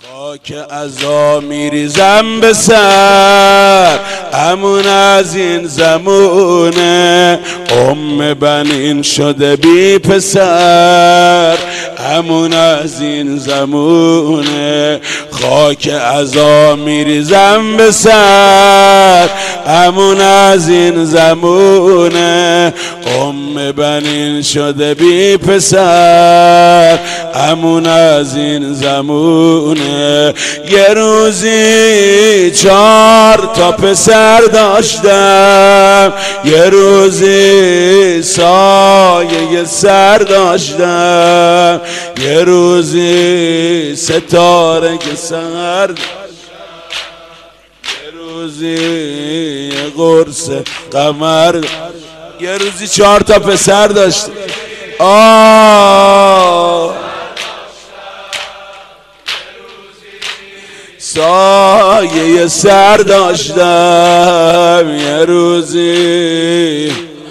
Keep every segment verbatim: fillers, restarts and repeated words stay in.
خاک عزا میریزم به سر، امون از این زمونه ام بنین شده بی پسر. امون از این زمونه خاک عزا میریزم به سر، امون از این زمونه ام بنین شده بی پسر. امون از این زمونه یه روزی چار تا پسر داشتم، یه روزی سایه سر داشتم، یه روزی ستاره که سر، یه روزی یه قرص قمر، یه روزی چهار تا پسر داشتم. آه سایه سر داشتم، یه روزی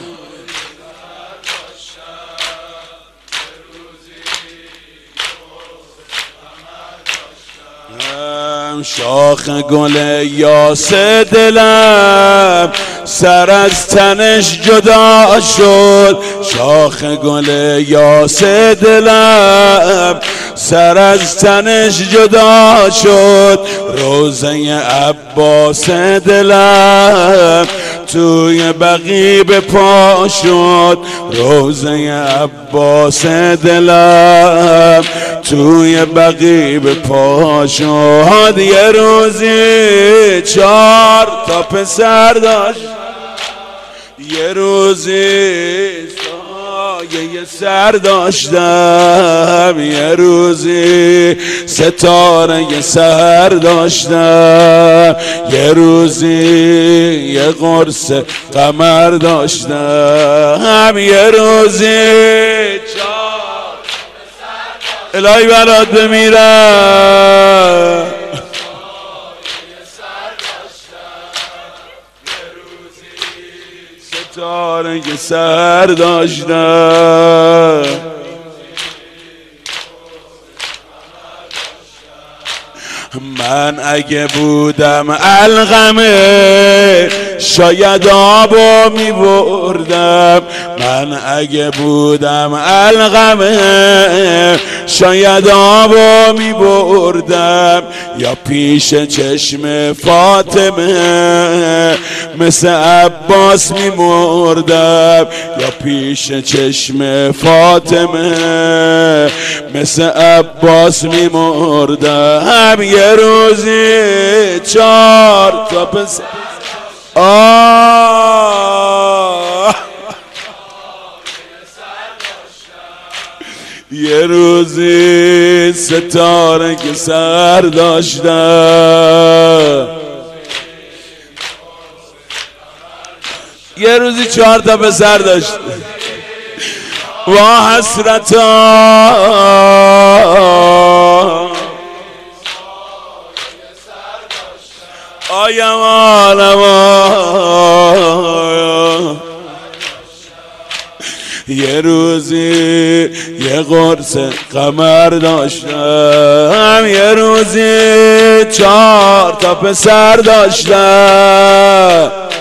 شاخ گل یاس دلم سر از تنش جدا شد، شاخ گل یاس دلم سر از تنش جدا شد. روزه عباس دلم توی بقیع به پا شد، روزه عباس دلم توی بقیع به پا شد. یه روزی چار تا پسر داشت، یه روزی سایه سر داشتم، یه روزی ستاره سر داشتم، یه روزی یه قرص قمر داشتم، یه روزی چار الهی برات بمیرم. ستاره که سر داشتم، من اگه بودم علقمه شاید آبو می بردم، من اگه بودم علقمه شاید آبو می بردم، یا پیش چشم فاطمه مثل عباس می مردم، یا پیش چشم فاطمه مثل عباس می مردم. یه روزی چار تا پس آه یه روزی ستاره که سر داشتم، یه روزی چهار تا پسر داشتم. وا حسرتا آیم آلم، یه روزی یه قرص قمر داشتم، یه روزی چهار تا پسر داشتم.